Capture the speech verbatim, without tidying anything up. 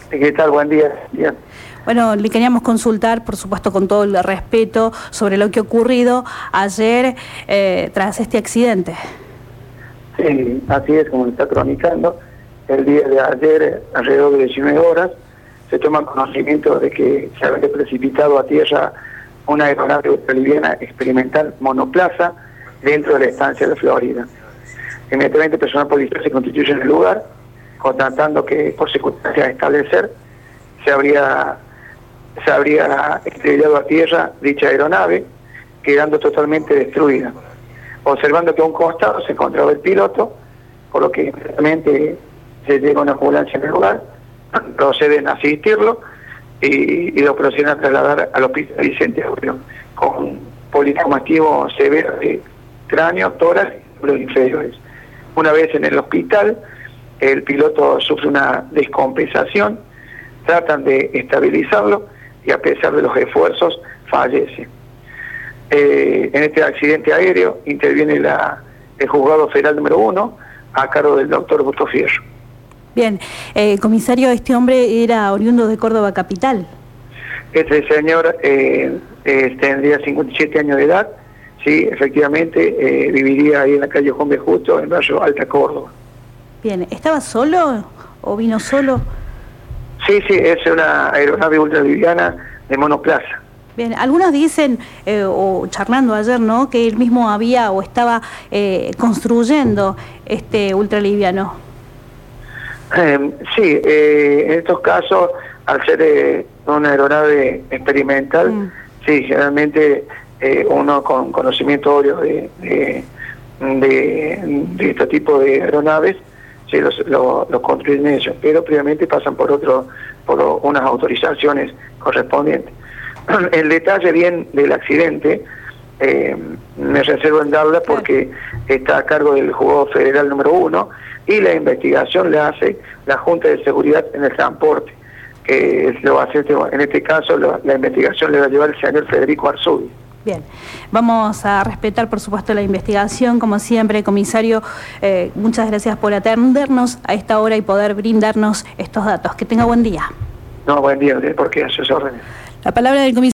¿Qué tal? Buen día. Bien. Bueno, le queríamos consultar, por supuesto con todo el respeto, sobre lo que ha ocurrido ayer eh, tras este accidente. Sí, así es como está cronicando. El día de ayer, alrededor de diecinueve horas, se toma conocimiento de que se había precipitado a tierra una aeronave boliviana experimental monoplaza dentro de la estancia de Florida. Inmediatamente el personal policial se constituye en el lugar, constatando que por circunstancias a establecer se habría, se habría estrellado a tierra dicha aeronave, quedando totalmente destruida. Observando que a un costado se encontraba el piloto, por lo que inmediatamente se llega una ambulancia en el lugar, proceden a asistirlo y, y lo proceden a trasladar al hospital Vicente Aureo, con politraumativo severo de cráneo, tórax y miembros inferiores. Una vez en el hospital, el piloto sufre una descompensación, tratan de estabilizarlo y a pesar de los esfuerzos fallece. Eh, en este accidente aéreo interviene la, el juzgado federal número uno a cargo del doctor Augusto Fierro. Bien, eh, comisario, este hombre era oriundo de Córdoba capital. Este señor eh, eh, tendría cincuenta y siete años de edad, sí, efectivamente, eh, viviría ahí en la calle Juan B. Justo, en barrio Alta Córdoba. Bien, ¿estaba solo o vino solo? Sí, sí, es una aeronave ultraliviana de monoplaza. Bien, algunos dicen, eh, o charlando ayer, ¿no?, que él mismo había o estaba eh, construyendo este ultraliviano. Eh, sí, eh, en estos casos, al ser eh, una aeronave experimental, mm. sí, generalmente eh, uno con conocimiento obvio de, de, de, de este tipo de aeronaves, sí, los, lo, los construyen ellos, pero previamente pasan por otro, por unas autorizaciones correspondientes. El detalle bien del accidente eh, me reservo en darla porque está a cargo del juzgado federal número uno y la investigación la hace la Junta de Seguridad en el Transporte, que lo hace en este caso lo, la investigación le va a llevar el señor Federico Arzubi. Bien, vamos a respetar por supuesto la investigación, como siempre, comisario, eh, muchas gracias por atendernos a esta hora y poder brindarnos estos datos. Que tenga buen día. No, buen día, porque a sus órdenes. La palabra del comisario.